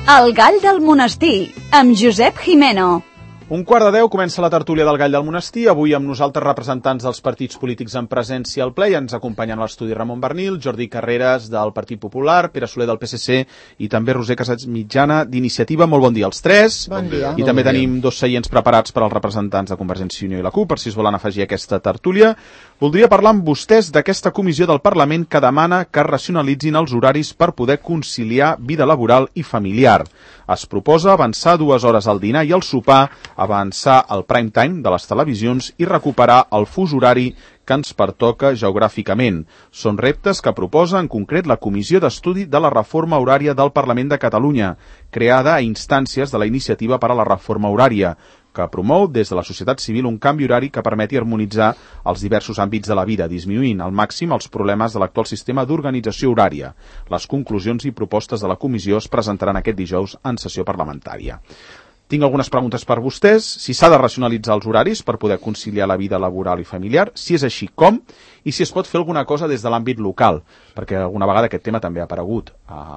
El gall del monestir, amb Josep Jimeno. 11:45 comença la tertúlia del Gall del Monestir, avui amb nosaltres representants dels partits polítics en presència al ple, i ens acompanyen a l'estudi Ramon Bernil, Jordi Carreras del Partit Popular, Pere Soler del PSC i també Roser Casats Mitjana d'Iniciativa. Molt bon dia als tres. Bon dia. I també tenim dos seients preparats per als representants de Convergència i Unió i la CUP, per si es volen afegir a aquesta tertúlia. Voldria parlar amb vostès d'aquesta comissió del Parlament que demana que es racionalitzin els horaris per poder conciliar vida laboral i familiar. Es proposa avançar 2 hores al dinar i al sopar, avançar el prime time de les televisions i recuperar el fus horari que ens pertoca geogràficament. Són reptes que proposa en concret la Comissió d'Estudi de la Reforma Horària del Parlament de Catalunya, creada a instàncies de la Iniciativa per a la Reforma Horària, que promou des de la societat civil un canvi horari que permeti harmonitzar els diversos àmbits de la vida, disminuint al màxim els problemes de l'actual sistema d'organització horària. Les conclusions i propostes de la comissió es presentaran aquest dijous en sessió parlamentària. Tinc algunes preguntes per vostès. Si s'ha de racionalitzar els horaris per poder conciliar la vida laboral i familiar, si és així, com? I si es pot fer alguna cosa des de l'àmbit local, perquè alguna vegada aquest tema també ha aparegut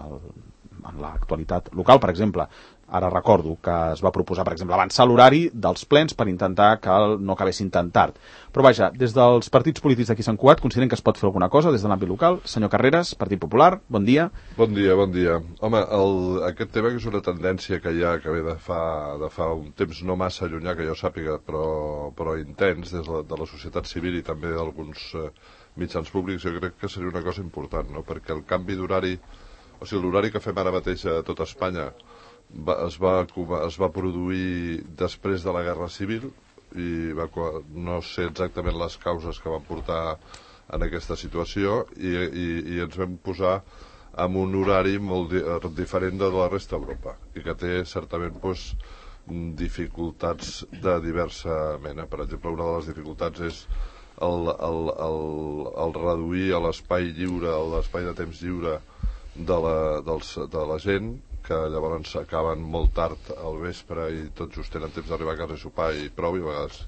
en l'actualitat local, per exemple. Ara recordo que es va proposar, per exemple, avançar l'horari dels plens per intentar que no acabessin tan tard. Però vaja, des dels partits polítics d'aquí Sant Cugat consideren que es pot fer alguna cosa des de l'àmbit local. Senyor Carreras, Partit Popular, bon dia. Bon dia, bon dia. Home, aquest tema que és una tendència que hi ha, que ve de fa un temps no massa llunyà, que jo sàpiga, però intens, des de la societat civil i també d'alguns mitjans públics, jo crec que seria una cosa important, no? Perquè el canvi d'horari, o sigui, l'horari que fem ara mateix a tot Espanya es va produir després de la Guerra Civil i no sé exactament les causes que van portar en aquesta situació i ens vam posar amb un horari molt diferent de la resta d'Europa i que té certament dificultats de diversa mena. Per exemple, una de les dificultats és el reduir l'espai lliure, l'espai de temps lliure de la gent, que llavors acaben molt tard al vespre i tot just tenen temps d'arribar a casa i sopar i prou, i a vegades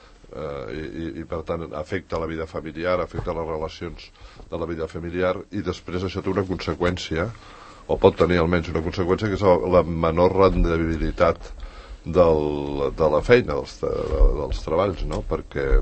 i per tant afecta la vida familiar, afecta les relacions de la vida familiar, i després això té una conseqüència, o pot tenir almenys una conseqüència, que és la menor rendibilitat de la feina, dels treballs, no? Perquè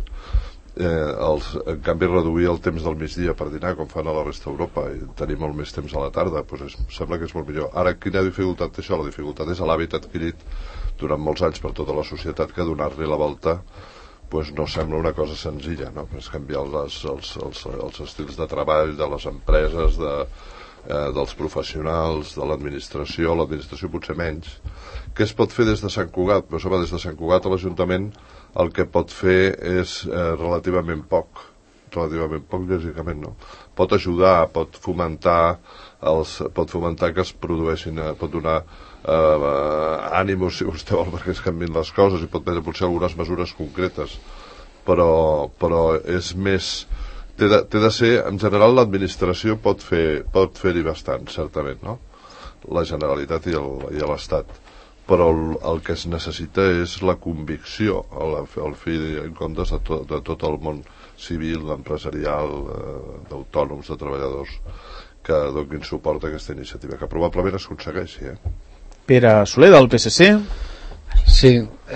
en canvi reduir el temps del migdia per dinar com fan a la resta d'Europa i tenir molt més temps a la tarda, sembla que és molt millor. Ara, quina dificultat té això? La dificultat és l'hàbit adquirit durant molts anys per tota la societat, que donar-li la volta no sembla una cosa senzilla, no? És canviar els estils de treball de les empreses, dels professionals, de l'administració potser menys. Què es pot fer des de Sant Cugat? Des de Sant Cugat a l'Ajuntament el que pot fer és relativament poc, lògicament, no? Pot ajudar, pot fomentar que es produeixin, pot donar ànimos, si vostè vol, perquè es canvien les coses, i pot prendre potser algunes mesures concretes, però és més, té de ser, en general l'administració pot fer-hi bastant, certament, no? La Generalitat i l'Estat, però el que es necessita és la convicció, el fi en comptes de tot el món civil, empresarial, d'autònoms, de treballadors, que donin suport a aquesta iniciativa, que probablement es aconsegueixi. Pere Soler, del PSC. Sí,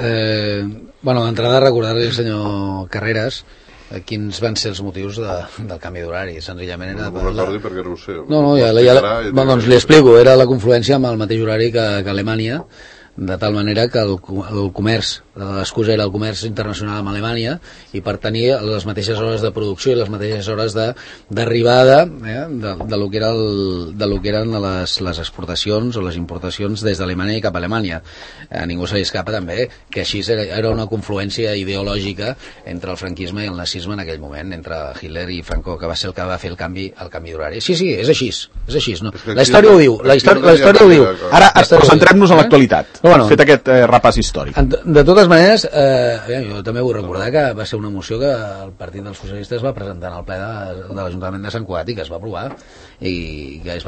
d'entrada recordar-li al senyor Carreras quins van ser els motius del canvi d'horari. Senzillament era... No ho recordi perquè no ho sé. Doncs li explico, era la confluència amb el mateix horari que Alemanya, de tal manera que el comerç, l'excusa era el comerç internacional amb Alemanya, i per tenir les mateixes hores de producció i les mateixes hores d'arribada de lo que eren les exportacions o les importacions des d'Alemanya i cap a Alemanya. A ningú se li escapa també que així era una confluència ideològica entre el franquisme i el nazisme en aquell moment, entre Hitler i Franco, que va ser el que va fer el canvi d'horari. Sí, és així, no? La història ho diu, Ara centrem-nos en l'actualitat. Fet aquest repàs històric. De totes maneres, jo també vull recordar que va ser una moció que el Partit dels Socialistes va presentar en el ple de l'Ajuntament de Sant Cugat i que es va aprovar, i que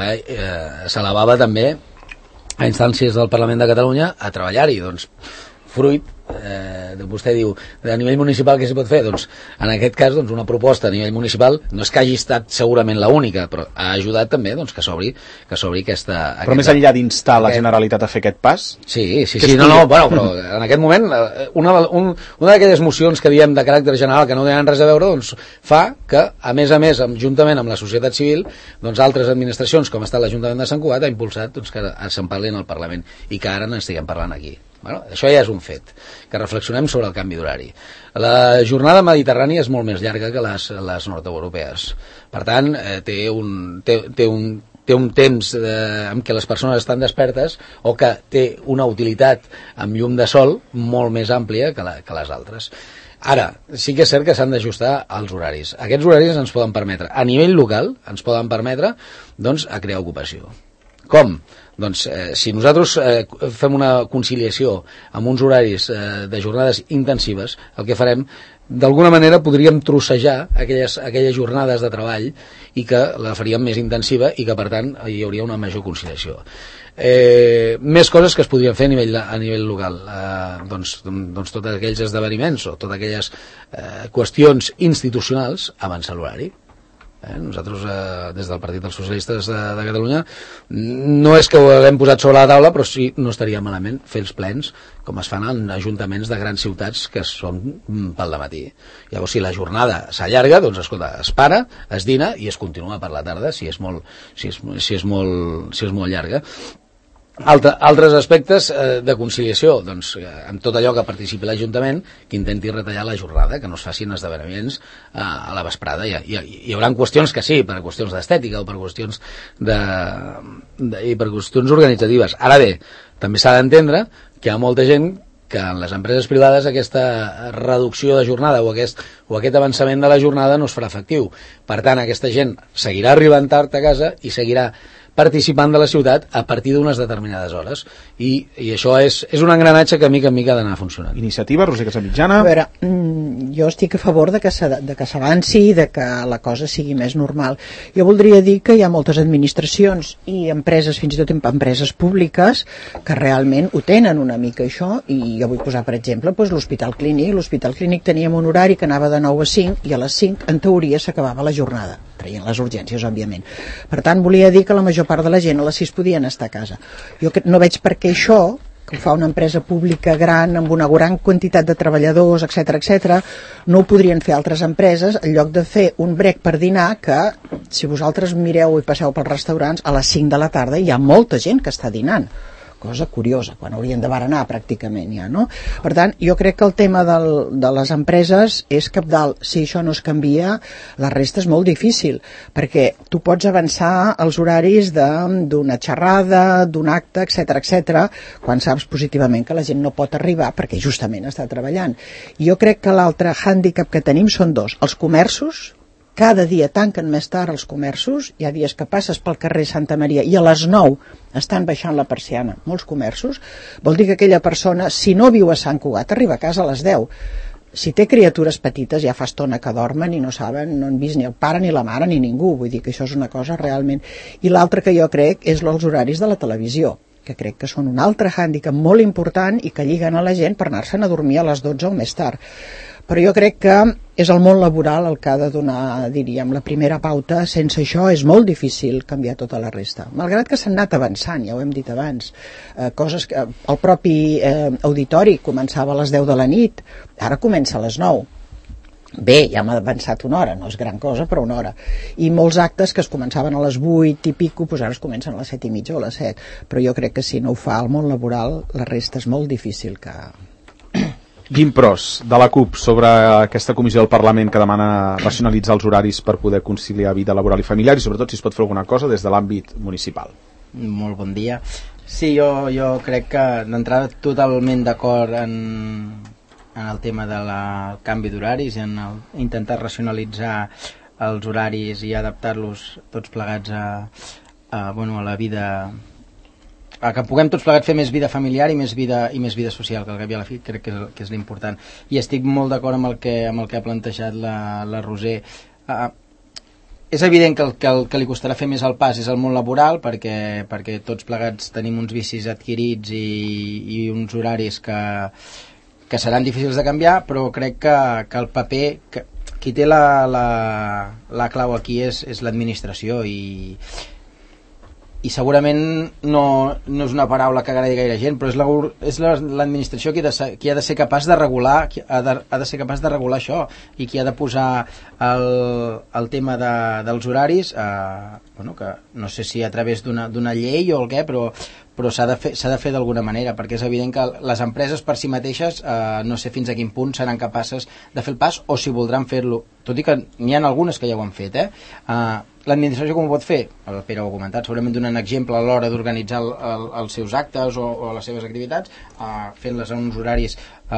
s'elevava també a instàncies del Parlament de Catalunya a treballar-hi. Doncs fruit vostè diu, a nivell municipal què s'hi pot fer? Doncs en aquest cas una proposta a nivell municipal no és que hagi estat segurament l'única, però ha ajudat també que s'obri aquesta... Però més enllà d'instar la Generalitat a fer aquest pas? Sí, però en aquest moment una d'aquelles mocions que diem de caràcter general que no tenen res a veure, doncs fa que, a més, juntament amb la societat civil, doncs altres administracions, com ha estat l'Ajuntament de Sant Cugat, ha impulsat que se'n parli en el Parlament i que ara n'estiguem parlant aquí. Bueno, això ja és un fet, que reflexionem sobre el canvi d'horari. La jornada mediterrània és molt més llarga que les nord-europees. Per tant, té un temps en què les persones estan despertes o que té una utilitat amb llum de sol molt més àmplia que les altres. Ara, sí que és cert que s'han d'ajustar als horaris. Aquests horaris ens poden permetre, a nivell local, ens poden permetre doncs, a crear ocupació. Com? Doncs si nosaltres fem una conciliació amb uns horaris de jornades intensives, el que farem, d'alguna manera podríem trossejar aquelles jornades de treball i que la faríem més intensiva i que per tant hi hauria una major conciliació. Més coses que es podrien fer a nivell local, doncs tots aquells esdeveniments o totes aquelles qüestions institucionals avançar l'horari. Nosaltres des del Partit dels Socialistes de Catalunya no és que ho haguem posat sobre la taula, però sí no estaria malament fer els plens com es fan en ajuntaments de grans ciutats que són pel dematí. Llavors si la jornada s'allarga, doncs escolta, es para, es dina i es continua per la tarda si és molt llarga. Altres aspectes de conciliació, doncs amb tot allò que participi l'Ajuntament, que intenti retallar la jornada, que no es facin esdeveniments a la vesprada. Hi haurà qüestions que sí, per qüestions d'estètica o per qüestions i per qüestions organitzatives. Ara bé, també s'ha d'entendre que hi ha molta gent que en les empreses privades aquesta reducció de jornada o aquest avançament de la jornada no es farà efectiu. Per tant, aquesta gent seguirà arribant tard a casa i seguirà participant de la ciutat a partir d'unes determinades hores i això és un engranatge que mica en mica ha d'anar funcionant. Iniciativa, Roser Casamitjana. A veure, jo estic a favor de que s'avanci i de que la cosa sigui més normal. Jo voldria dir que hi ha moltes administracions i empreses, fins i tot empreses públiques, que realment ho tenen una mica això, i jo vull posar per exemple l'Hospital Clínic. L'Hospital Clínic teníem un horari que anava de 9 a 5 i a les 5 en teoria s'acabava la jornada, traient les urgències, òbviament. Per tant, volia dir que la major part de la gent a les 6 podien estar a casa. Jo no veig per què això, que ho fa una empresa pública gran, amb una gran quantitat de treballadors, etc., no ho podrien fer altres empreses, en lloc de fer un break per dinar, que si vosaltres mireu i passeu pels restaurants, a les 5 de la tarda hi ha molta gent que està dinant. Cosa curiosa, quan haurien de berenar pràcticament ja, no? Per tant, jo crec que el tema de les empreses és cabdal. Si això no es canvia, la resta és molt difícil, perquè tu pots avançar els horaris d'una xerrada, d'un acte, etc., quan saps positivament que la gent no pot arribar perquè justament està treballant. I jo crec que l'altre hàndicap que tenim són dos. Els comerços, cada dia tanquen més tard els comerços, hi ha dies que passes pel carrer Santa Maria i a les 9 estan baixant la persiana, molts comerços, vol dir que aquella persona, si no viu a Sant Cugat, arriba a casa a les 10. Si té criatures petites ja fa estona que dormen i no saben, no han vist ni el pare ni la mare ni ningú, vull dir que això és una cosa realment. I l'altre que jo crec és els horaris de la televisió, que crec que són un altre hàndicap molt important i que lliguen a la gent per anar-se'n a dormir a les 12 o més tard. Però jo crec que és el món laboral el que ha de donar, diríem, la primera pauta. Sense això és molt difícil canviar tota la resta. Malgrat que s'han anat avançant, ja ho hem dit abans, coses que el propi auditori començava a les 10 de la nit, ara comença a les 9. Bé, ja m'ha avançat una hora, no és gran cosa, però una hora. I molts actes que es començaven a les 8 i pico, doncs ara es comencen a les 7 i mitja o a les 7. Però jo crec que si no ho fa el món laboral, la resta és molt difícil que... Guim Pros, de la CUP, sobre aquesta comissió del Parlament que demana racionalitzar els horaris per poder conciliar vida laboral i familiar i sobretot si es pot fer alguna cosa des de l'àmbit municipal. Molt bon dia. Sí, jo crec que d'entrada totalment d'acord en el tema del canvi d'horaris i en intentar racionalitzar els horaris i adaptar-los tots plegats a la vida, a que puguem tots plegats fer més vida familiar i més vida social, que al cap i a la fi crec que és l'important. I estic molt d'acord amb el que ha plantejat la Roser. És evident que el que li costarà fer més el pas és el món laboral, perquè tots plegats tenim uns vicis adquirits i uns horaris que seran difícils de canviar, però crec que el paper, qui té la clau aquí és l'administració, i segurament no és una paraula que agradi gaire gent, però és l'administració qui ha de ser capaç de regular, ha de ser capaç de regular això, i qui ha de posar el tema dels horaris, que no sé si a través d'una llei o el què, però s'ha de fer d'alguna manera, perquè és evident que les empreses per si mateixes no sé fins a quin punt seran capaces de fer el pas, o si voldran fer-lo, tot i que n'hi ha algunes que ja ho han fet. L'administració com ho pot fer? El Pere ho ha comentat, segurament donant exemple a l'hora d'organitzar els seus actes o les seves activitats, fent-les en uns horaris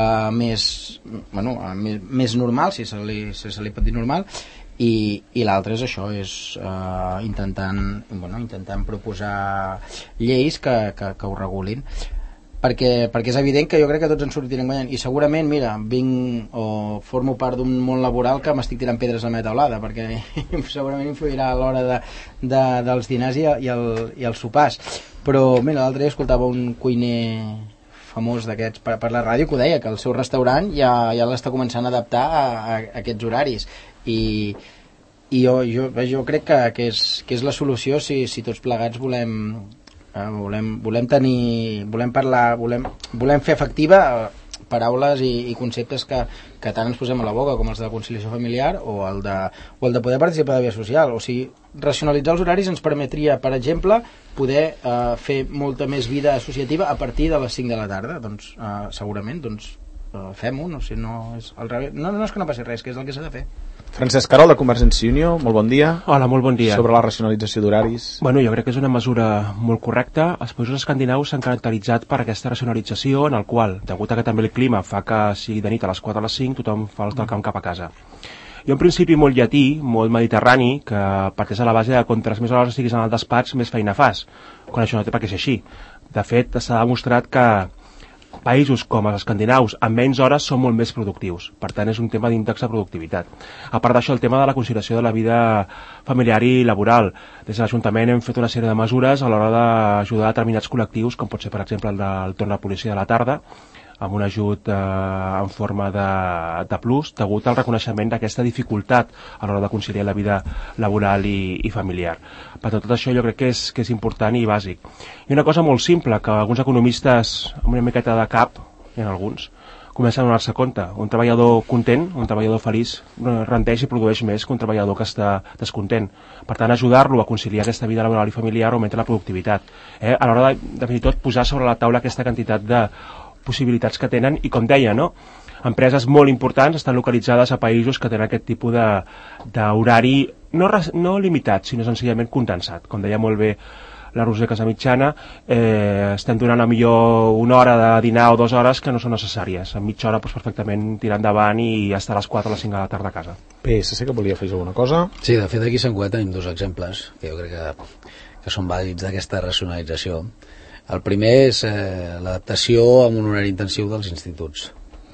més normals, si se li pot dir normal, i l'altre és això, és intentant proposar lleis que ho regulin, perquè és evident que jo crec que tots ens sortirem guanyant, i segurament, mira, formo part d'un món laboral que m'estic tirant pedres a la meva taulada, perquè segurament influirà a l'hora dels dinars i els sopars. Però mira, l'altre dia escoltava un cuiner famós d'aquests per la ràdio que ho deia, que el seu restaurant ja l'està començant a adaptar a aquests horaris, i jo crec que és la solució si tots plegats volem fer efectiva paraules i conceptes que tant ens posem a la boca, com els de la conciliació familiar o el de poder participar de la vida social. O sigui, racionalitzar els horaris ens permetria, per exemple, poder fer molta més vida associativa a partir de les 5 de la tarda. Doncs segurament fem-ho, no sé, no és al revés. No és que no passi res, que és el que s'ha de fer. Francesc Carol, de Convergència i Unió, molt bon dia. Hola, molt bon dia. Sobre la racionalització d'horaris. Bueno, jo crec que és una mesura molt correcta. Els països escandinaus s'han caracteritzat per aquesta racionalització en el qual, degut a que també el clima fa que sigui de nit a les 4 a les 5, tothom fa el camp cap a casa. Hi ha un principi molt llatí, molt mediterrani, que parteix a la base de contres més hores estiguis en el despatx, més feina fas, quan això no té per què ser així. De fet, s'ha demostrat que països com els escandinaus amb menys hores són molt més productius, per tant és un tema d'índex de productivitat. A part d'això, el tema de la conciliació de la vida familiar i laboral. Des de l'Ajuntament hem fet una sèrie de mesures a l'hora d'ajudar a determinats col·lectius, com pot ser per exemple el del torn de policia de la tarda, amb un ajut en forma de plus, degut al reconeixement d'aquesta dificultat a l'hora de conciliar la vida laboral i familiar. Per tot això jo crec que és important i bàsic. I una cosa molt simple, que alguns economistes amb una miqueta de cap, hi ha alguns, comencen a donar-se compte. Un treballador content, un treballador feliç, rendeix i produeix més que un treballador que està descontent. Per tant, ajudar-lo a conciliar aquesta vida laboral i familiar augmenta la productivitat. A l'hora de fins i tot posar sobre la taula aquesta quantitat de possibilitats que tenen, i com deia, no? Empreses molt importants estan localitzades a països que tenen aquest tipus d'horari no limitat, sinó senzillament condensat. Com deia molt bé la Roser Casamitjana, estem donant a millor una hora de dinar o 2 hores que no són necessàries. En mitja hora perfectament tirar endavant i estar a les 4 o les 5 de la tarda a casa. PSC, que volia fer alguna cosa? Sí, de fet aquí a Sant Cugat tenim 2 exemples que jo crec que són vàlids d'aquesta racionalització. El primer és l'adaptació amb un horari intensiu dels instituts.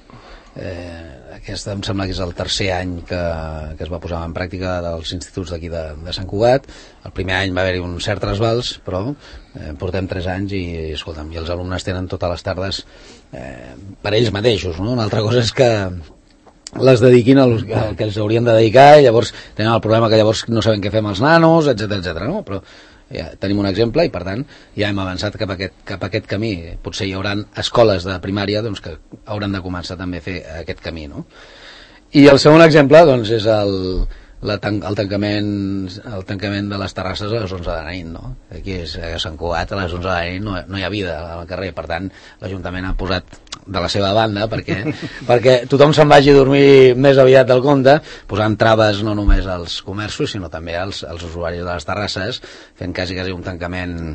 Aquest em sembla que és el 3è any que es va posar en pràctica dels instituts d'aquí de Sant Cugat. El primer any va haver-hi un cert trasbals, però portem 3 anys i escolta'm, i els alumnes tenen totes les tardes per ells mateixos, no? Una altra cosa és que les dediquin al que els haurien de dedicar, i llavors tenen el problema que llavors no saben què fer amb els nanos, etc, no? Però ja tenim un exemple i per tant ja hem avançat cap a aquest camí. Potser hi haurà escoles de primària que hauran de començar també a fer aquest camí, no? I el segon exemple és el tancament de les terrasses a les 11 de la nit, no? Aquí a Sant Cugat a les 11 de la nit no hi ha vida al carrer, per tant l'Ajuntament ha posat de la seva banda perquè tothom se'n vagi a dormir més aviat del compte, posant traves no només als comerços sinó també als usuaris de les terrasses, fent quasi un tancament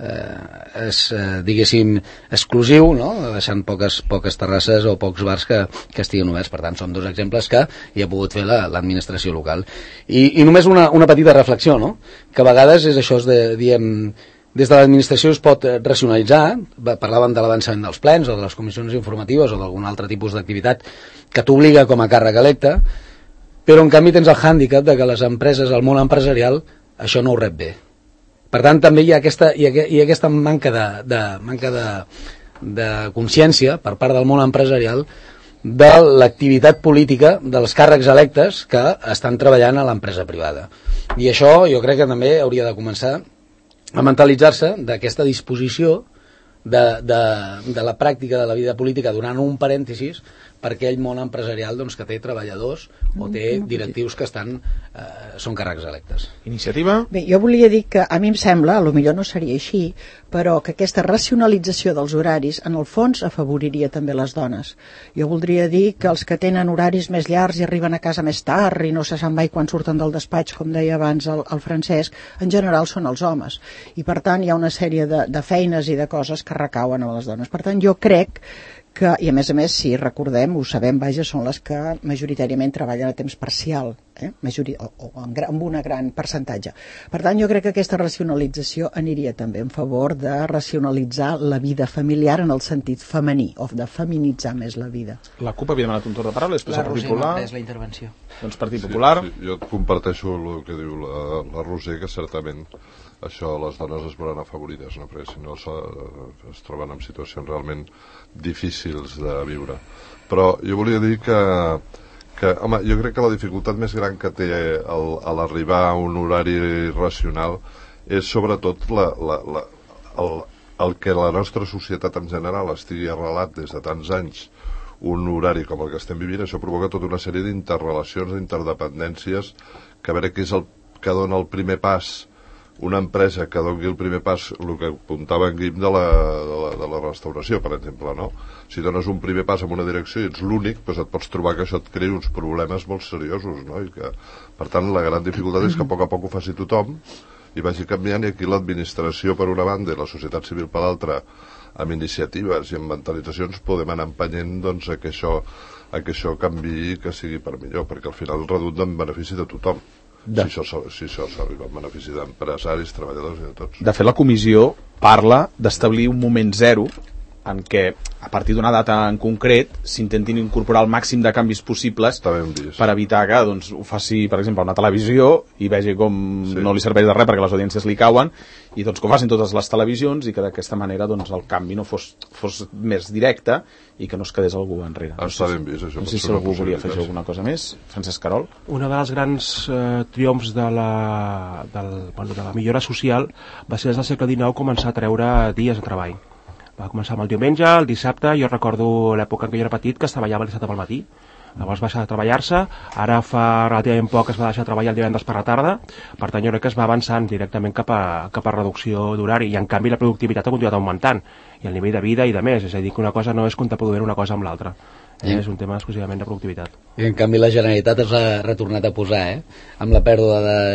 diguéssim exclusiu, no? Deixant poques terrasses o pocs bars que estiguin oberts. Per tant, són 2 exemples que hi ha pogut fer l'administració local. I només una petita reflexió, no? Que a vegades és això, diem, des de l'administració es pot racionalitzar, parlàvem de l'avançament dels plens o de les comissions informatives o d'algun altre tipus d'activitat que t'obliga com a càrrec electe, però en canvi tens el hàndicap de que les empreses, el món empresarial, això no ho rep bé. Per tant, també hi ha aquesta manca de consciència per part del món empresarial de l'activitat política dels càrrecs electes que estan treballant a l'empresa privada. I això jo crec que també hauria de començar a mentalitzar-se d'aquesta disposició de la pràctica de la vida política, donant un parèntesis per aquell món empresarial doncs, que té treballadors o té directius que són càrrecs electes. Iniciativa? Bé, jo volia dir que a mi em sembla, potser no seria així, però que aquesta racionalització dels horaris en el fons afavoriria també les dones. Jo voldria dir que els que tenen horaris més llargs i arriben a casa més tard i no se sap mai quan surten del despatx, com deia abans el Francesc, en general són els homes. I per tant hi ha una sèrie de feines i de coses que recauen a les dones. Per tant jo crec que, i a més, si recordem, ho sabem, vaja, són les que majoritàriament treballen a temps parcial, amb un gran percentatge. Per tant, jo crec que aquesta racionalització aniria també en favor de racionalitzar la vida familiar en el sentit femení, o de feminitzar més la vida. La CUP havia demanat un torn de paraula, després el Partit Popular. La Roser m'ha pres la intervenció. Doncs Partit Popular. Sí, jo comparteixo el que diu la Roser, que certament això les dones es veuran afavorides, no? Perquè si no es troben en situacions realment difícils de viure. Però jo volia dir que home, jo crec que la dificultat més gran que té a l'arribar a un horari racional és sobretot el que la nostra societat en general estigui arrelat des de tants anys un horari com el que estem vivint. Això provoca tota una sèrie d'interrelacions, d'interdependències, que a veure què és el que dona el primer pas. Una empresa que doni el primer pas, el que apuntava en Guim de la restauració, per exemple, no? Si dones un primer pas en una direcció i ets l'únic, doncs et pots trobar que això et crea uns problemes molt seriosos, no? I que, per tant, la gran dificultat és que a poc ho faci tothom i vagi canviant, i aquí l'administració per una banda i la societat civil per l'altra, amb iniciatives i amb mentalitzacions, podem anar empenyent doncs, a que això canviï i que sigui per millor, perquè al final redunda en benefici de tothom. Si això s'arriba en benefici d'empresaris, treballadors i de tots. De fet, la comissió parla d'establir un moment zero en què, a partir d'una data en concret, s'intentin incorporar el màxim de canvis possibles per evitar que doncs, ho faci, per exemple, una televisió i vegi com no li serveix de res perquè les audiències li cauen, i doncs que ho facin totes les televisions i que d'aquesta manera doncs, el canvi no fos més directe i que no es quedés algú enrere. Està ben vist, això. No sé si algú volia afegir alguna cosa més. Francesc Carol? Una de les grans triomfs de la millora social va ser des del segle XIX començar a treure dies de treball. Va començar amb el diumenge, el dissabte. Jo recordo l'època en què jo era petit que es treballava el dissabte pel matí, llavors va deixar de treballar-se. Ara fa relativament poc es va deixar de treballar el divendres per la tarda. Per tant jo crec que es va avançant directament cap a reducció d'horari, i en canvi la productivitat ha continuat augmentant, i el nivell de vida i de més, és a dir, que una cosa no és contraproduent una cosa amb l'altra. És un tema exclusivament de productivitat. I en canvi la Generalitat es ha retornat a posar, amb la pèrdua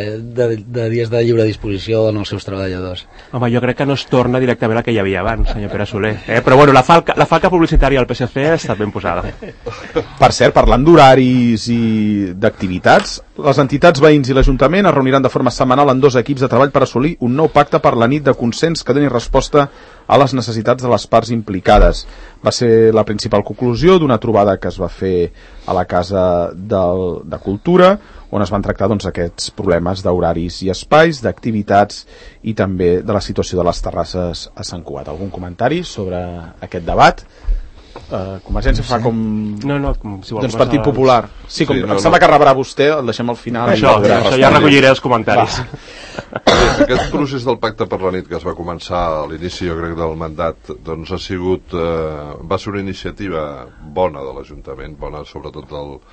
de dies de lliure disposició en els seus treballadors. Home, jo crec que no es torna directament al que hi havia abans, senyor Pere Soler. Però bueno, la falca publicitària del PSC està ben posada. Per cert, parlant d'horaris i d'activitats, les entitats veïns i l'Ajuntament es reuniran de forma setmanal en 2 equips de treball per assolir un nou pacte per la nit de consens que doni resposta a les necessitats de les parts implicades. Va ser la principal conclusió d'una trobada que es va fer a la Casa de Cultura, on es van tractar doncs, aquests problemes d'horaris i espais, d'activitats i també de la situació de les terrasses a Sant Cugat. Algun comentari sobre aquest debat? Convergència fa com... No, si vol, doncs Partit Popular. Sí, com em sembla que rebrà vostè, el deixem al final. Això ja recolliré els comentaris. Aquest procés del pacte per la nit que es va començar a l'inici, jo crec, del mandat, doncs ha sigut... va ser una iniciativa bona de l'Ajuntament, bona sobretot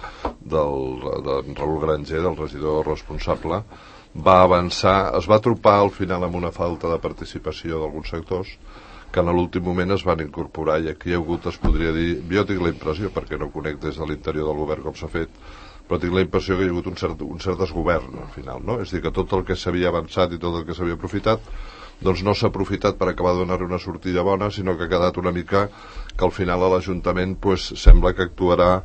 del Raül Granger, del regidor responsable. Va avançar, es va tropar al final amb una falta de participació d'alguns sectors, que en l'últim moment es van incorporar, i aquí hi ha hagut, es podria dir, jo tinc la impressió, perquè no conec des de l'interior del govern com s'ha fet, però tinc la impressió que hi ha hagut un cert desgovern al final, no? És a dir, que tot el que s'havia avançat i tot el que s'havia aprofitat doncs no s'ha aprofitat per acabar de donar una sortida bona, sinó que ha quedat una mica que al final a l'Ajuntament pues, sembla que actuarà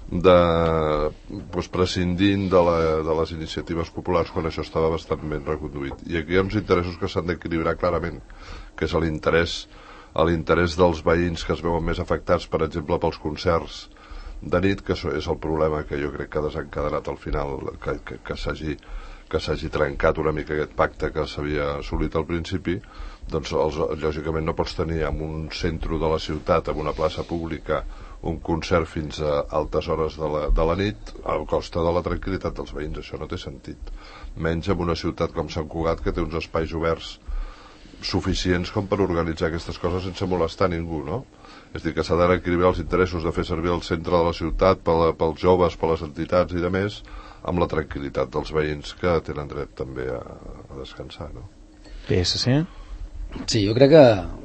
prescindint de les iniciatives populars quan això estava bastant ben reconduït. I aquí hi ha uns interessos que s'han d'equilibrar clarament, que és l'interès dels veïns que es veuen més afectats, per exemple, pels concerts de nit, que és el problema que jo crec que ha desencadenat al final que s'hagi que s'hagi trencat una mica aquest pacte que s'havia assolit al principi, doncs lògicament no pots tenir en un centre de la ciutat, en una plaça pública, un concert fins a altes hores de la nit a costa de la tranquil·litat dels veïns. Això no té sentit, menys en una ciutat com Sant Cugat, que té uns espais oberts suficients com per organitzar aquestes coses sense molestar ningú, no? És a dir, que s'ha d'equilibrar els interessos de fer servir el centre de la ciutat pels joves, per les entitats i de més, amb la tranquil·litat dels veïns que tenen dret també a descansar, no? PSC? Sí, jo crec que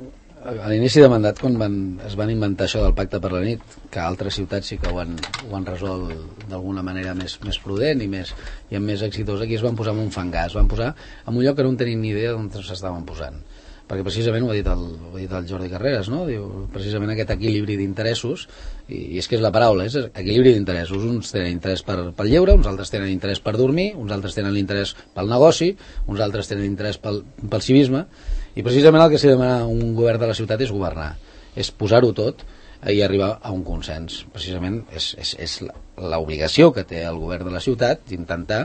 a l'inici de mandat, quan es van inventar això del pacte per la nit, que altres ciutats sí que ho han resolt d'alguna manera més prudent i amb més exitós, aquí es van posar en un fangar, es van posar en un lloc que no en tenien ni idea d'on s'estaven posant, perquè precisament ho ha dit el Jordi Carreras, no? Diu, precisament aquest equilibri d'interessos, i és que és la paraula, és equilibri d'interessos. Uns tenen interès pel lleure, uns altres tenen interès per dormir, uns altres tenen l'interès pel negoci, uns altres tenen interès pel civisme, i precisament el que s'ha de demanar a un govern de la ciutat és governar, és posar-ho tot i arribar a un consens. Precisament és l'obligació que té el govern de la ciutat d'intentar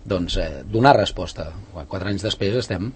donar resposta. 4 anys després estem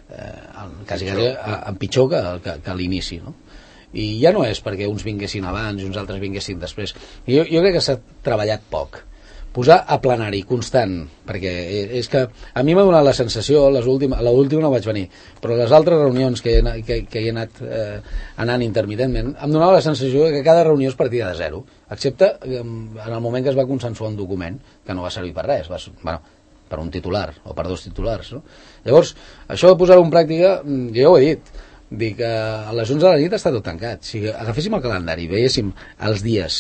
quasi en pitjor que a l'inici, no? I ja no és perquè uns vinguessin abans i uns altres vinguessin després. Jo crec que s'ha treballat poc. Posar a plenari constant, perquè és que a mi m'ha donat la sensació, l'última no vaig venir, però les altres reunions que he anat anant intermitentment, em donava la sensació que cada reunió és partida de zero, excepte en el moment que es va consensuar un document que no va servir per res, per un titular o per 2 titulars, no? Llavors, això de posar-ho en pràctica, jo ja ho he dit, dic que a les 11 de la nit està tot tancat. Si agaféssim el calendari, veiéssim els dies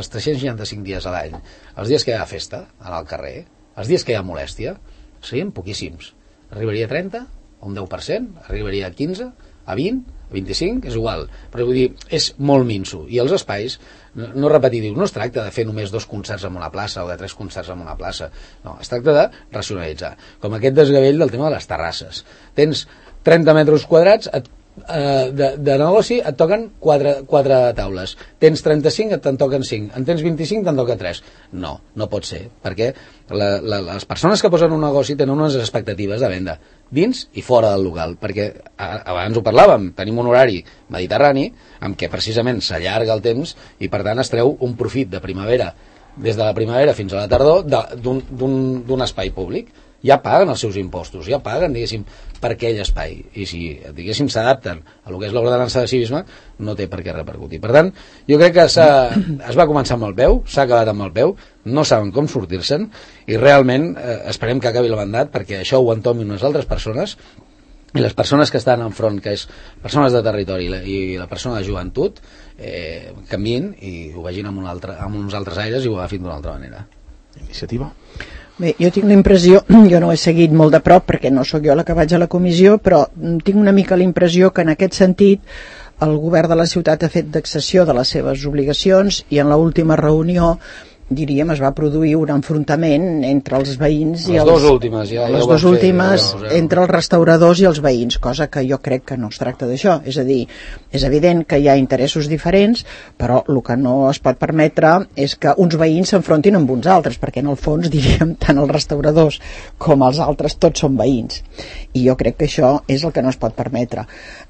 365 dies a l'any, els dies que hi ha festa al carrer, els dies que hi ha molèstia, serien poquíssims. Arribaria a 30, a un 10%, arribaria a 15, a 20, a 25, és igual. Però vull dir, és molt minso. I els espais, no repetitiu, no es tracta de fer només 2 concerts en una plaça o de 3 concerts en una plaça. No, es tracta de racionalitzar. Com aquest desgavell del tema de les terrasses. Tens 30 metres quadrats, de negoci et toquen 4 taules, tens 35 te'n toquen 5, en tens 25 te'n toca 3. No pot ser, perquè les persones que posen un negoci tenen unes expectatives de venda dins i fora del local, perquè abans ho parlàvem, tenim un horari mediterrani amb què precisament s'allarga el temps i per tant es treu un profit de primavera, des de la primavera fins a la tardor d'un espai públic. Ja paguen els seus impostos, ja paguen, diguéssim, per aquell espai, i si, diguéssim, s'adapten a lo que és l'ordenança de civisme, no té per què repercutir. Per tant, jo crec que es va començar amb el peu, s'ha acabat amb el peu, no saben com sortir-se'n, i realment esperem que acabi el mandat perquè això ho entomin unes altres persones, i les persones que estan enfront, que és persones de territori i la persona de joventut, canvien i ho vegin amb uns altres aires i ho agafin d'una altra manera. Iniciativa? Bé, jo tinc la impressió, jo no he seguit molt de prop perquè no sóc jo la que vaig a la comissió, però tinc una mica la impressió que en aquest sentit el govern de la ciutat ha fet d'excessió de les seves obligacions i en l'última reunió, diríem, es va produir un enfrontament entre els veïns i les dues últimes entre els restauradors i els veïns, cosa que jo crec que no es tracta d'això. És a dir, és evident que hi ha interessos diferents, però el que no es pot permetre és que uns veïns s'enfrontin amb uns altres, perquè en el fons, diríem, tant els restauradors com els altres tots són veïns. I jo crec que això és el que no es pot permetre.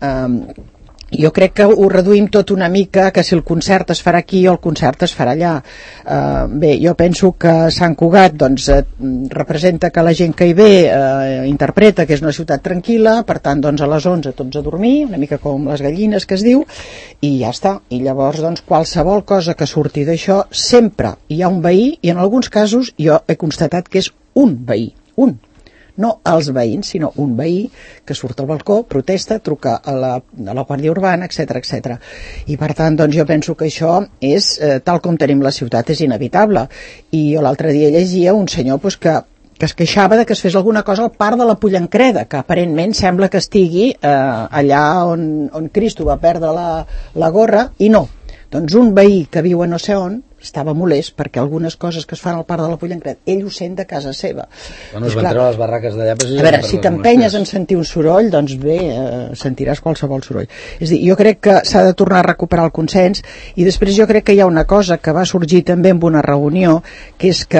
Jo crec que ho reduïm tot una mica, que si el concert es farà aquí o el concert es farà allà. Bé, jo penso que Sant Cugat representa que la gent que hi ve interpreta que és una ciutat tranquil·la, per tant a les 11 tots a dormir, una mica com les gallines que es diu, i ja està. I llavors qualsevol cosa que surti d'això, sempre hi ha un veí, i en alguns casos jo he constatat que és un veí, no els veïns, sinó un veí que surt al balcó, protesta, truca a la Guàrdia Urbana, etc. I per tant, jo penso que això és, tal com tenim la ciutat, és inevitable. I jo l'altre dia llegia un senyor que es queixava de que es fes alguna cosa al parc de la Pollancreda, que aparentment sembla que estigui allà on Cristo va perdre la gorra, i no. Doncs un veí que viu a no sé on estava molest perquè algunes coses que es fan al parc de la Pollancreda ell ho sent de casa seva. Bueno, es van treure les barraques d'allà. A veure, si t'empenyes en sentir un soroll, doncs bé, sentiràs qualsevol soroll. És a dir, jo crec que s'ha de tornar a recuperar el consens, i després jo crec que hi ha una cosa que va sorgir també en una reunió, que és que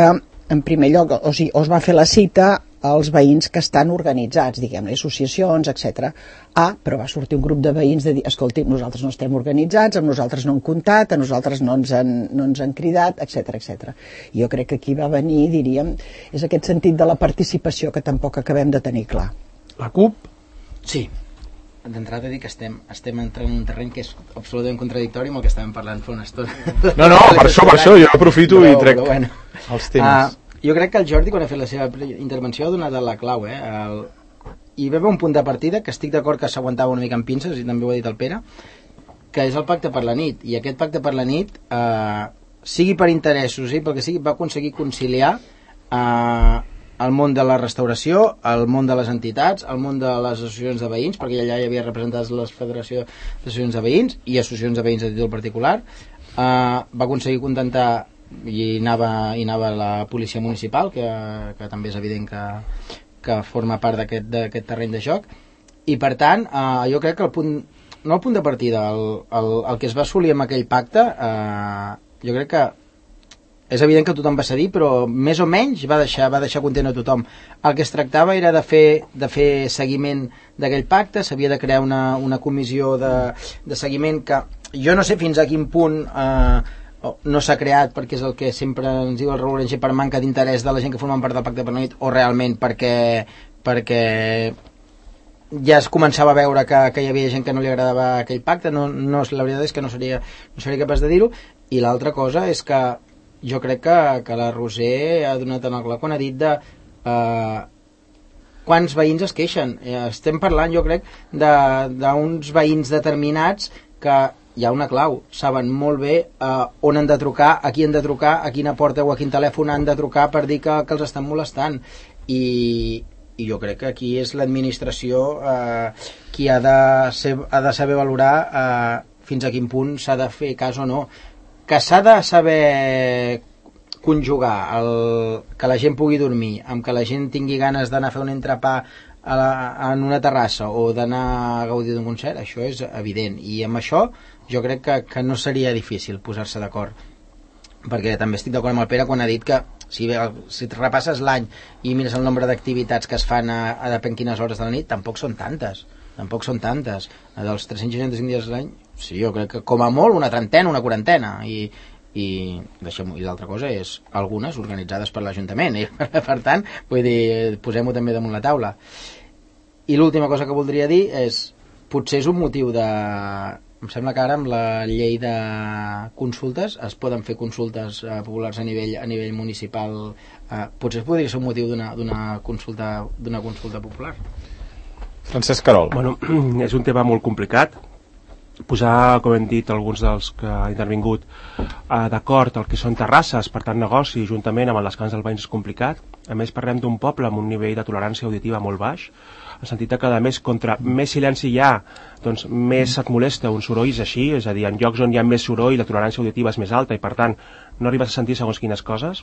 en primer lloc, o sigui, o es va fer la cita als veïns que estan organitzats, diguem-ne, associacions, etc. Però va sortir un grup de veïns de dir, escolti, nosaltres no estem organitzats, amb nosaltres no han comptat, a nosaltres no ens han cridat, etc. Jo crec que aquí va venir, diríem, és aquest sentit de la participació que tampoc acabem de tenir clar. La CUP? Sí. D'entrada dic que estem entrant en un terreny que és absolutament contradictori amb el que estàvem parlant fa una estona. No, per això jo aprofito i trec els temes. Jo crec que el Jordi, quan ha fet la seva intervenció, ha donat la clau, i va haver un punt de partida que estic d'acord que s'aguantava una mica amb pinces, i també ho ha dit el Pere, que és el pacte per la nit, i aquest pacte per la nit, sigui per interessos, pel que sigui, va aconseguir conciliar el món de la restauració, el món de les entitats, el món de les associacions de veïns, perquè allà hi havia representats la Federació d'Associacions de Veïns i associacions de veïns a títol particular, va aconseguir contentar i anava la policia municipal, que també és evident que forma part d'aquest terreny de joc, i per tant jo crec que el punt de partida, el que es va assolir amb aquell pacte, jo crec que és evident que tothom va cedir, però més o menys va deixar content a tothom. El que es tractava era de fer seguiment d'aquell pacte, s'havia de crear una comissió de seguiment que jo no sé fins a quin punt no s'ha creat perquè és el que sempre ens diu el Raül Granger, per manca d'interès de la gent que formen part del pacte per la nit, o realment perquè ja es començava a veure que hi havia gent que no li agradava aquell pacte. La veritat és que no seria capaç de dir-ho. I l'altra cosa és que jo crec que la Roser ha donat en el clar quan ha dit de quants veïns es queixen. Estem parlant, jo crec, d'uns veïns determinats que hi ha una clau, saben molt bé on han de trucar, a qui han de trucar, a quina porta o a quin telèfon han de trucar per dir que els estan molestant, i jo crec que aquí és l'administració qui ha de saber valorar fins a quin punt s'ha de fer cas o no, que s'ha de saber conjugar que la gent pugui dormir amb que la gent tingui ganes d'anar a fer un entrepà en una terrassa o d'anar a gaudir d'un concert, això és evident, i amb això jo crec que no seria difícil posar-se d'acord, perquè també estic d'acord amb el Pere quan ha dit que si repasses l'any i mires el nombre d'activitats que es fan a depèn quines hores de la nit, tampoc són tantes dels 365 dies de l'any. Sí, jo crec que com a molt una trentena, una quarantena, i l'altra cosa és algunes organitzades per l'Ajuntament, per tant, vull dir, posem-ho també damunt la taula. I l'última cosa que voldria dir és, potser és un motiu de... Em sembla que ara amb la llei de consultes es poden fer consultes populars a nivell municipal, potser podria ser un motiu d'una consulta popular. Francesc Querol. Bueno, és un tema molt complicat. Posar, com hem dit alguns dels que han intervingut, d'acord el que són terrasses, per tant negoci, juntament amb el descans dels veïns és complicat. A més, parlem d'un poble amb un nivell de tolerància auditiva molt baix, en el sentit que, a més, contra més silenci hi ha, doncs més et molesta un soroll així, és a dir, en llocs on hi ha més soroll la tolerància auditiva és més alta i, per tant, no arribes a sentir segons quines coses.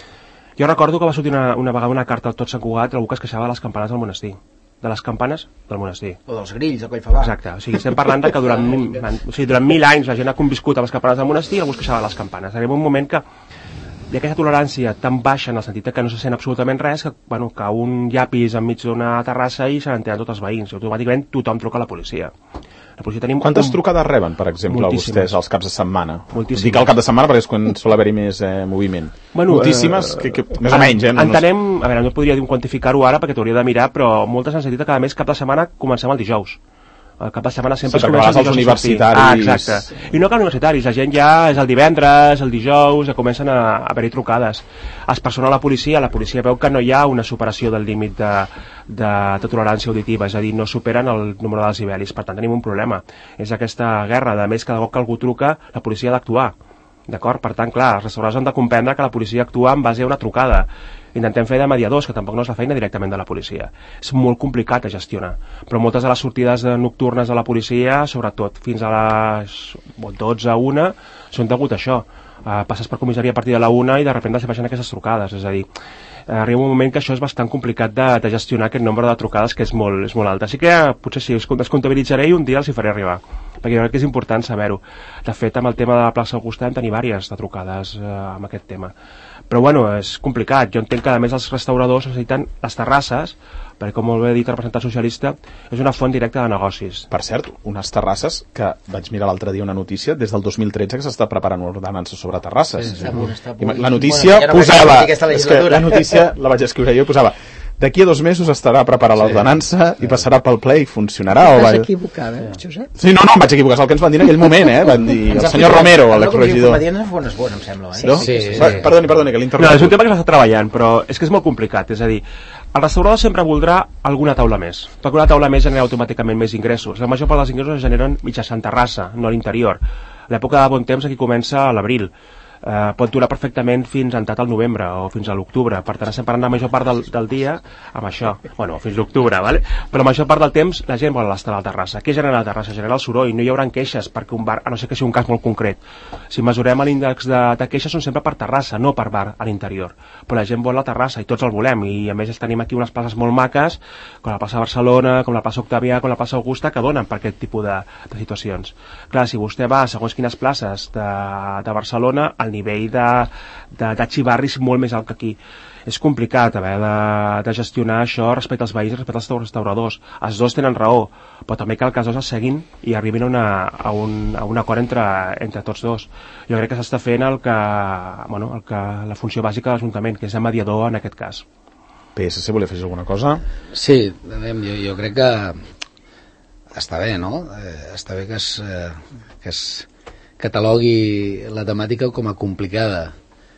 Jo recordo que va sortir una vegada una carta al Tot Sant Cugat, algú que es queixava de les campanes del monestir. De les campanes del monestir. O dels grills, de Collfabà. Exacte, o sigui, estem parlant de que durant 1.000 anys la gent ha conviscut a les campanes del monestir i algú es queixava de les campanes. Arriba un moment que hi ha aquesta tolerància tan baixa en el sentit que no se sent absolutament res, que un llapis enmig d'una terrassa i se n'entenen tots els veïns, i automàticament tothom truca a la policia. Tenim quantes trucades reben, per exemple, vostès als caps de setmana? Moltíssimes. Dic al cap de setmana perquè és quan sol haver-hi més moviment. Moltíssimes, més o menys. Entenem, a veure, no podria quantificar-ho ara perquè t'hauria de mirar, però moltes han sentit que cada mes cap de setmana comencem el dijous. El cap de setmana sempre es comença els universitaris. Exacte. I no cal universitaris, la gent ja és el divendres, el dijous, ja comencen a haver-hi trucades. Es persona a la policia veu que no hi ha una superació del límit de tolerància auditiva, és a dir, no superen el número de decibelis, per tant tenim un problema. És aquesta guerra, de més, cada cop que algú truca, la policia ha d'actuar. D'acord? Per tant, clar, els restaurants han de comprendre que la policia actua en base a una trucada. Intentem fer de mediadors, que tampoc no és la feina directament de la policia. És molt complicat de gestionar, però moltes de les sortides nocturnes de la policia, sobretot fins a les 12 a 1, són degut a això. Passes per comissaria a partir de la 1 i de sobte se baixen aquestes trucades, és a dir, arriba un moment que això és bastant complicat de gestionar aquest nombre de trucades que és molt alt. Així que potser sí, es comptabilitzaré i un dia els hi faré arribar, perquè jo crec que és important saber-ho. De fet, amb el tema de la plaça Augusta vam tenir diverses de trucades amb aquest tema. Però bueno, és complicat. Jo entenc que a més els restauradors necessiten les terrasses, perquè com molt bé ha dit el representant socialista, és una font directa de negocis. Per cert, unes terrasses que vaig mirar l'altre dia una notícia des del 2013 que s'està preparant una ordenança sobre terrasses. La notícia posava, és que la notícia la vaig escriure jo i posava: d'aquí a 2 mesos estarà preparada l'ordenança i passarà pel ple i funcionarà. Vas equivocada, Josep? Sí, no em vaig equivocar, és el que ens van dir en aquell moment, van dir el senyor Romero, l'exregidor. Em sembla, Sí. Perdoni, que l'interrompo. No, és un tema que s'està treballant, però és que és molt complicat, és a dir, el restaurador sempre voldrà alguna taula més, perquè una taula més genera automàticament més ingressos. La major part dels ingressos es generen mitjançant terrassa, no a l'interior. L'època de bon temps aquí comença a l'abril. Pot durar perfectament fins entrat al novembre o fins a l'octubre, per tant estem parlant la major part del dia amb això, bueno, fins l'octubre, vale? Però la major part del temps la gent vol estar a la terrassa. Què genera la terrassa? Genera el soroll, no hi haurà queixes perquè un bar, a no ser que sigui un cas molt concret. Si mesurem l'índex de queixes són sempre per terrassa, no per bar a l'interior, però la gent vol la terrassa i tots el volem, i a més tenim aquí unes places molt maques, com la plaça Barcelona, com la plaça Octavià, com la plaça Augusta, que donen per aquest tipus de situacions. Clar, si vostè va a segons quines places de Barcelona, el nivell de xivarri és molt més alt que aquí. És complicat haver de gestionar això respecte als veïns i respecte als restauradors. Els dos tenen raó, però també cal que els dos es seguin i arribin a un acord entre tots dos. Jo crec que s'està fent la funció bàsica de l'Ajuntament, que és de mediador en aquest cas. PSC, volia fer alguna cosa? Sí, jo crec que està bé, no? Està bé que es catalogui la temàtica com a complicada.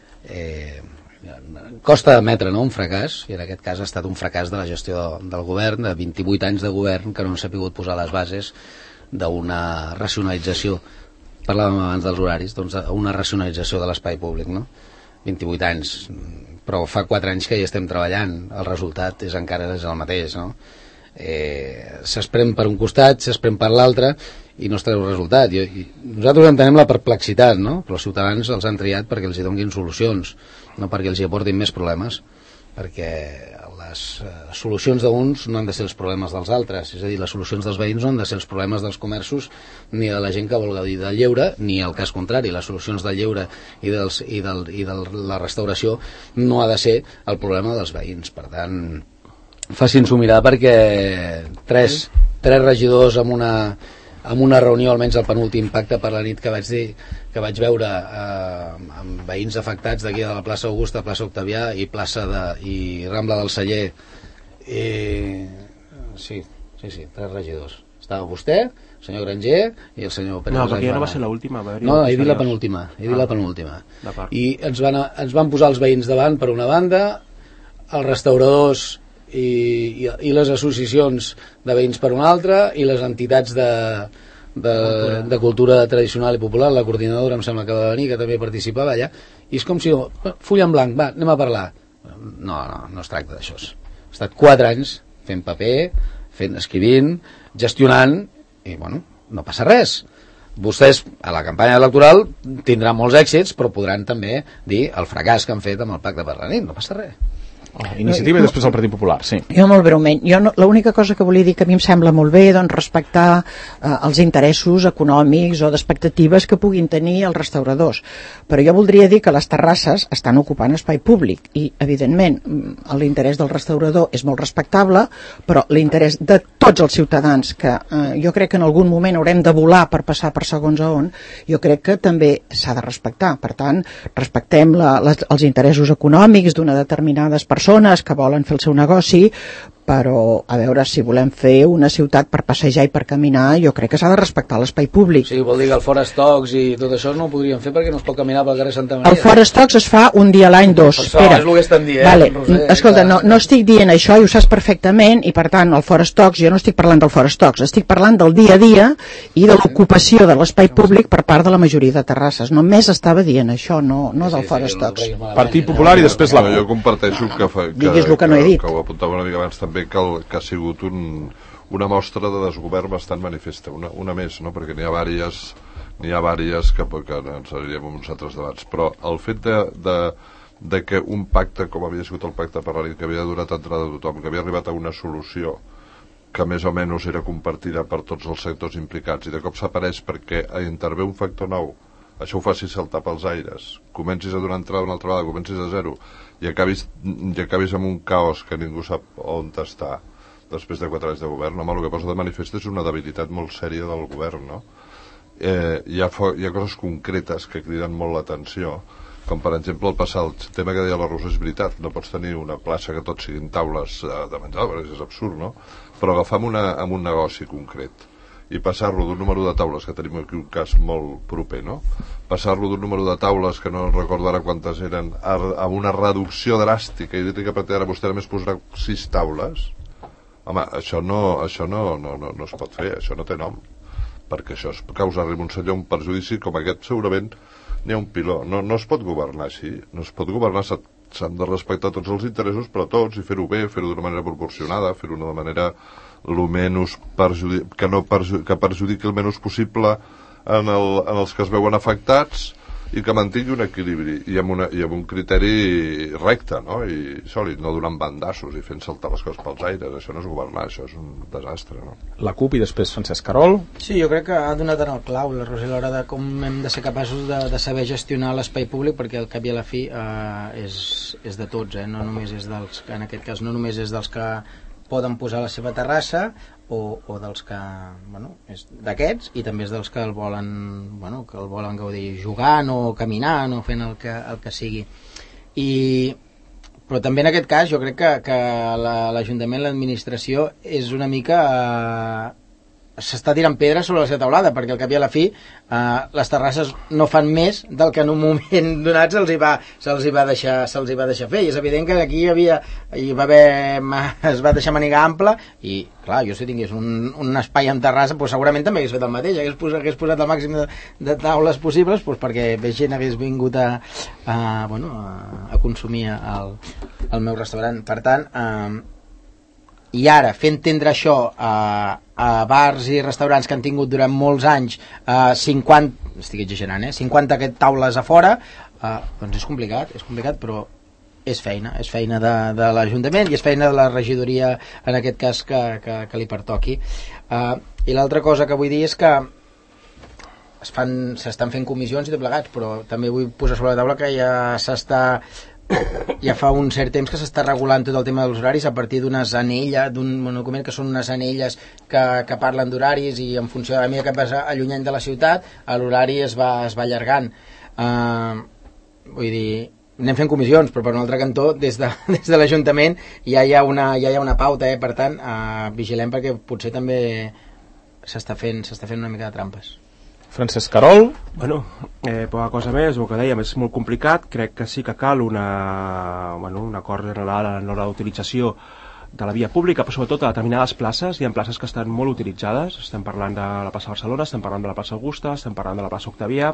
Costa admetre, no?, un fracàs, i en aquest cas ha estat un fracàs de la gestió del govern, de 28 anys de govern, que no s'ha pogut posar les bases d'una racionalització. Parlàvem abans dels horaris, doncs una racionalització de l'espai públic, no? 28 anys, però fa 4 anys que hi estem treballant, el resultat encara és el mateix, no? S'esprem per un costat, s'esprem per l'altre i no es treu el resultat. Nosaltres entenem la perplexitat, no? Però els ciutadans els han triat perquè els hi donin solucions, no perquè els hi aportin més problemes, perquè les solucions d'uns no han de ser els problemes dels altres, és a dir, les solucions dels veïns no han de ser els problemes dels comerços ni de la gent que vol gaudir del lleure, ni el cas contrari, les solucions del lleure i de la restauració no ha de ser el problema dels veïns. Per tant, facin-s'ho mirar, perquè tres regidors amb una reunió, almenys el penúltim pacte per la nit que vaig veure amb veïns afectats d'aquí de la plaça Augusta, plaça Octavià i i Rambla del Celler, sí, 3 regidors. Estava vostè, el senyor Granger i el senyor Pérez. No, perquè ja no va ser l'última. No, he dit la penúltima. I ens van posar els veïns davant per una banda, els restauradors i les associacions de veïns per una altra, i les entitats de cultura tradicional i popular. La coordinadora em sembla que va venir, que també participava allà, i és com si full en blanc, va, anem a parlar. No es tracta d'això. Ha estat 4 anys fent paper, escrivint, gestionant, i bueno, no passa res. Vostès a la campanya electoral tindran molts èxits, però podran també dir el fracàs que han fet amb el pacte per la nit. No passa res. Iniciativa i després el Partit Popular, sí. Jo molt breument, l'única cosa que volia dir que a mi em sembla molt bé, doncs respectar els interessos econòmics o d'expectatives que puguin tenir els restauradors, però jo voldria dir que les terrasses estan ocupant espai públic i evidentment l'interès del restaurador és molt respectable, però l'interès de tots els ciutadans, que jo crec que en algun moment haurem de volar per passar per segons a on, jo crec que també s'ha de respectar. Per tant, respectem els interessos econòmics d'una determinades persones que volen fer el seu negoci, però a veure, si volem fer una ciutat per passejar i per caminar, jo crec que s'ha de respectar l'espai públic. Sí, vol dir que el Fora Stocks i tot això no ho podríem fer perquè no es pot caminar pel carrer Santa Maria. El Fora Stocks es fa un dia a l'any, 2. Espera. És el que estan dient. Vale. Escolta, no estic dient això i ho saps perfectament, i per tant el Fora Stocks, jo no estic parlant del Fora Stocks, estic parlant del dia a dia i de l'ocupació de l'espai públic per part de la majoria de terrasses. Només estava dient això, no del Fora Stocks. Partit Popular i després la... Jo comparteixo que ho apuntava una mica abans també, que ha sigut una mostra de desgovern bastant manifesta, una més, no? Perquè n'hi ha vàries que ens aniríem a uns altres debats, però el fet de que un pacte com havia sigut el pacte per la nit, que havia donat entrada a tothom, que havia arribat a una solució que més o menys era compartida per tots els sectors implicats, i de cop s'apareix perquè intervé un factor nou, això ho faci saltar pels aires, comencis a donar entrada una altra vegada, comencis a zero i acabis amb un caos que ningú sap on està després de 4 anys de govern. Home, el que posa de manifest és una debilitat molt sèria del govern, no? Hi ha coses concretes que criden molt l'atenció, com per exemple el tema que deia la Rosa, és veritat, no pots tenir una plaça que tots siguin taules de menjar, perquè és absurd, no? Però agafar amb un negoci concret i passar-lo d'un número de taules, que tenim aquí un cas molt proper, no? Passar-lo d'un número de taules, que no recordo ara quantes eren, a una reducció dràstica, i dir que a partir d'ara vostè només posarà 6 taules. Home, això no es pot fer, això no té nom, perquè això és causar-li un senyor un perjudici com aquest. Segurament n'hi ha un piló. No es pot governar així, no es pot governar, s'han de respectar tots els interessos, però tots, i fer-ho bé, fer-ho d'una manera proporcionada, fer-ho d'una manera que perjudiqui el menys possible en els que es veuen afectats, i que mantingui un equilibri i amb un criteri recte, no? I sòlid, no donant bandassos i fent saltar les coses pels aires. Això no és governar, això és un desastre, no? La CUP i després Francesc Carol. Sí, jo crec que ha donat en el clau la Roser, a l'hora de com hem de ser capaços de saber gestionar l'espai públic, perquè al cap i a la fi és de tots, no només és dels que, en aquest cas, no només és dels que poden posar la seva terrassa o dels que, bueno, és d'aquests, i també és dels que el volen gaudir jugant o caminant o fent el que sigui. Però també en aquest cas jo crec que l'Ajuntament, l'administració, és una mica s'està tirant pedres sobre la seva teulada, perquè al cap i a la fi les terrasses no fan més del que en un moment donat se'ls hi va deixar fer, i és evident que aquí es va deixar manigar ample, i clar, jo si tingués un espai en terrassa, doncs segurament també hagués fet el mateix, hagués posat el màxim de taules possibles, doncs perquè més gent hagués vingut a consumir al meu restaurant. Per tant, i ara fer entendre això a bars i restaurants que han tingut durant molts anys 50, estic exagerant, 50 taules a fora, doncs és complicat, però és feina de l'Ajuntament i és feina de la regidoria, en aquest cas, que li pertoqui. I l'altra cosa que vull dir és que s'estan fent comissions i tot plegats, però també vull posar sobre la taula que ja fa un cert temps que s'està regulant tot el tema dels horaris a partir d'unes anelles, d'un document que són unes anelles que parlen d'horaris, i en funció de la mida que vas allunyant de la ciutat, l'horari es va allargant. Vull dir, anem fent comissions, però per un altre cantó, des de l'Ajuntament ja hi ha una pauta, per tant, vigilem, perquè potser també s'està fent una mica de trampes. Francesc Carol. Bueno, poca cosa més, el que dèiem, és molt complicat. Crec que sí que cal un acord general en l'hora d'utilització de la via pública, però sobretot a determinades places. Hi ha places que estan molt utilitzades, estem parlant de la plaça Barcelona, estem parlant de la plaça Augusta, estem parlant de la plaça Octavià.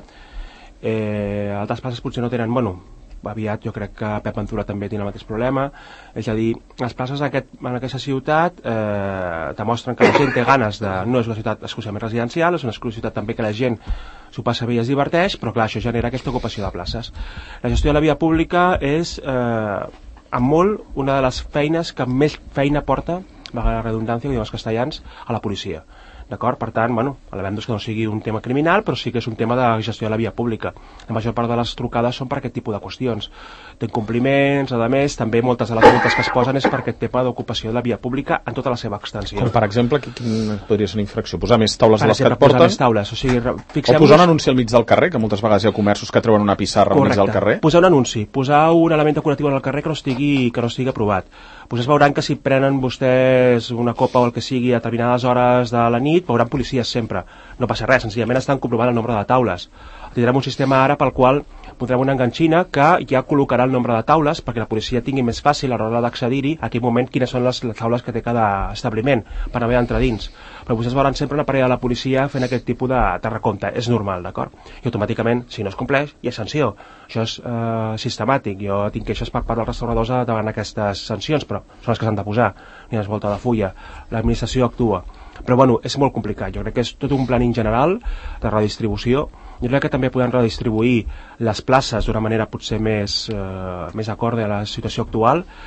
Altres places potser no tenen, aviat jo crec que Pep Ventura també té el mateix problema, és a dir, les places en aquesta ciutat demostren que la gent té ganes no és una ciutat exclusivament residencial, és una ciutat també que la gent s'ho passa bé i es diverteix, però clar, això genera aquesta ocupació de places. La gestió de la via pública és amb molt una de les feines que més feina porta, valga la redundància, que diuen els castellans, a la policia. D'acord? Per tant, alabem que no sigui un tema criminal, però sí que és un tema de gestió de la via pública. La major part de les trucades són per aquest tipus de qüestions. D'incompliments, a més, també moltes de les multes que es posen és per aquest tema d'ocupació de la via pública en tota la seva extensió. Com per exemple, quin podria ser una infracció? Posar més taules a les que et porten? Posar més taules, o sigui, o posar un anunci al mig del carrer, que moltes vegades hi ha comerços que treuen una pissarra al mig del carrer. Posar un anunci, posar un element decoratiu al carrer que no estigui aprovat. Vostès veuran que si prenen vostès una copa o el que sigui a determinades hores de la nit, veuran policies sempre. No passa res, senzillament estan comprovant el nombre de taules. Tindrem un sistema ara pel qual posarem una enganxina que ja col·locarà el nombre de taules perquè la policia tingui més fàcil a l'hora d'accedir-hi a quin moment quines són les taules que té cada establiment per no haver d'entrar dins. Però vostès veuran sempre una parella de la policia fent aquest tipus de recompte. És normal, d'acord? I automàticament, si no es compleix, hi ha sanció. Això és sistemàtic. Jo tinc queixes per part dels restauradors davant aquestes sancions, però són les que s'han de posar. Ni es volta de fulla. L'administració actua. Però és molt complicat. Jo crec que és tot un planning general de redistribució. Jo crec que també podem redistribuir les places d'una manera potser més acorde a la situació actual,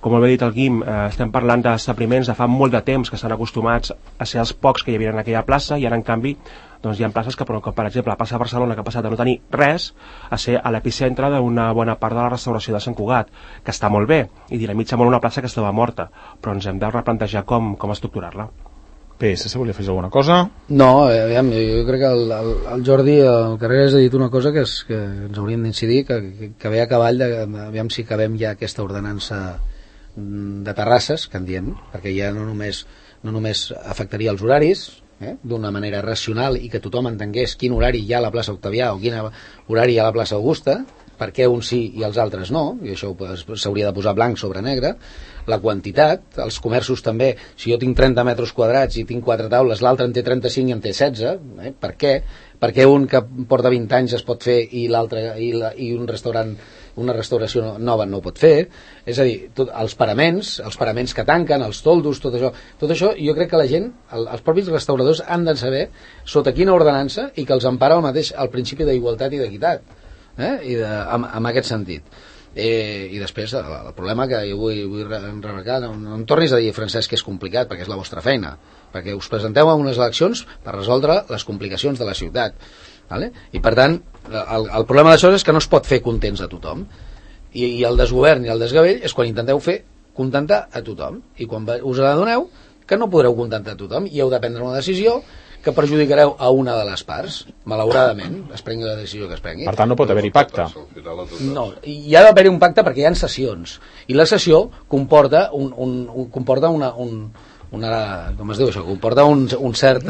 com ho ha dit el Guim, estem parlant d'establiments de fa molt de temps que estan acostumats a ser els pocs que hi havia en aquella plaça, i ara, en canvi, doncs hi ha places que, per exemple, la plaça de Barcelona, que ha passat de no tenir res a ser a l'epicentre d'una bona part de la restauració de Sant Cugat, que està molt bé, i dinamitza molt una plaça que estava morta, però ens hem de replantejar com estructurar-la. PSC, volia fer alguna cosa? No, aviam, jo crec que el Jordi, el Carreras, ha dit una cosa que ens hauríem d'incidir, que ve a cavall aviam si acabem ja aquesta ordenança de terrasses, que en diem, perquè ja no només afectaria els horaris, d'una manera racional, i que tothom entengués quin horari hi ha a la plaça Octavià o quin horari hi ha a la plaça Augusta, per què uns sí i els altres no, i això s'hauria de posar blanc sobre negre. La quantitat, els comerços també, si jo tinc 30 metres quadrats i tinc 4 taules, l'altre en té 35 i en té 16, per què? Perquè un que porta 20 anys es pot fer i l'altre, i un restaurant, una restauració nova no ho pot fer. És a dir, els paraments que tanquen, els toldos, tot això jo crec que la gent, els propis restauradors han de saber sota quina ordenança, i que els empara el principi d'igualtat i d'equitat, en aquest sentit. I després el problema que jo vull remarcar, no em tornis a dir, Francesc, que és complicat, perquè és la vostra feina, perquè us presenteu a unes eleccions per resoldre les complicacions de la ciutat, vale? I per tant el problema d'això és que no es pot fer contents a tothom, i el desgovern i el desgavell és quan intenteu fer contentar a tothom, i quan us adoneu que no podreu contentar a tothom i heu de prendre una decisió que perjudicareu a una de les parts, malauradament, es prengui la decisió que es prengui. Per tant, no pot haver-hi pacte. No, hi ha d'haver-hi un pacte perquè hi ha sessions, i la sessió comporta com es diu això? Comporta un cert...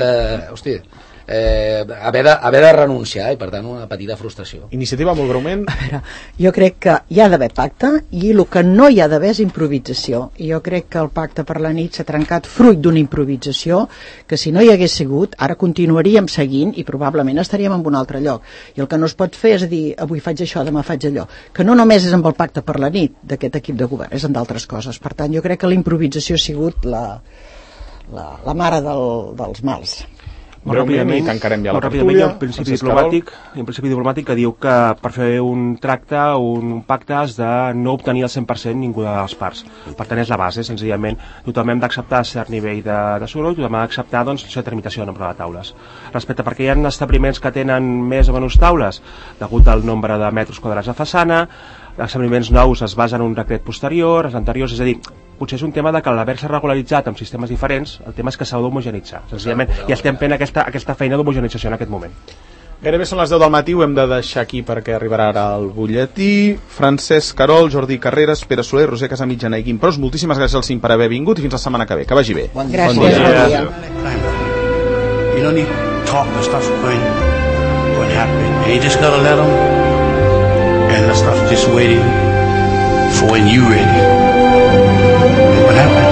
haver de renunciar, i per tant una petita frustració. Iniciativa, molt breument. A veure, jo crec que hi ha d'haver pacte, i el que no hi ha d'haver és improvisació, i jo crec que el pacte per la nit s'ha trencat fruit d'una improvisació que, si no hi hagués sigut, ara continuaríem seguint i probablement estaríem en un altre lloc, i el que no es pot fer és dir, avui faig això, demà faig allò, que no només és amb el pacte per la nit d'aquest equip de govern, és en d'altres coses. Per tant, jo crec que la improvisació ha sigut la mare dels mals. Molt ràpidament, i tancarem ja la tertúlia. Hi ha un principi diplomàtic que diu que per fer un tracte o un pacte has de no obtenir el 100% ningú de les parts. Per tant, és la base, senzillament. Tothom hem d'acceptar cert nivell de soroll, tothom ha d'acceptar, doncs, certa limitació de nombre de taules. Respecte perquè hi ha establiments que tenen més o menys taules, degut al nombre de metres quadrats de façana, els establiments nous es basen en un decret posterior, els anteriors, és a dir, potser és un tema de que l'haver-se regularitzat amb sistemes diferents, el tema és que s'ha d'homogenitzar, senzillament, i estem fent aquesta feina d'homogenització en aquest moment. Gairebé són les 10 del matí, ho hem de deixar aquí perquè arribarà ara el butlletí. Francesc Carol, Jordi Carreras, Pere Soler, Roser Casamitjana i Guim Pros, moltíssimes gràcies als 5 per haver vingut i fins la setmana que ve. Que vagi bé. Gràcies. Bon dia. You don't need to talk the stuff going to happen. You just gotta let them, and the stuff's just waiting for when you ready. And what happened?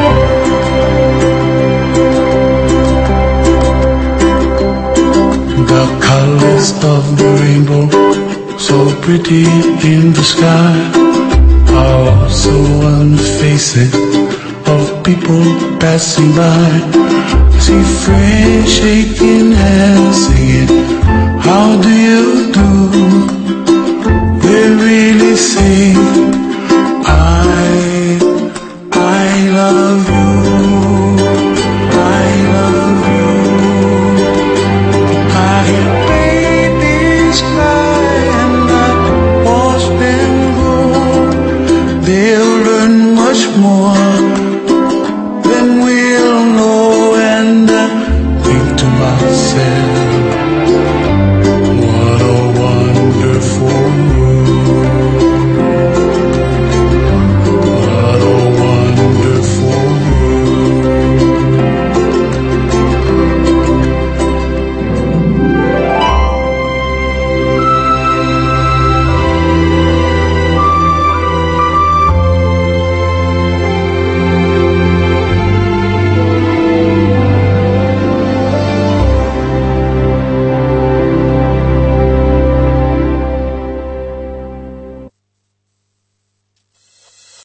The colors of the rainbow, so pretty in the sky, are also on the faces of people passing by. I see friends shaking hands, singing, how do you do?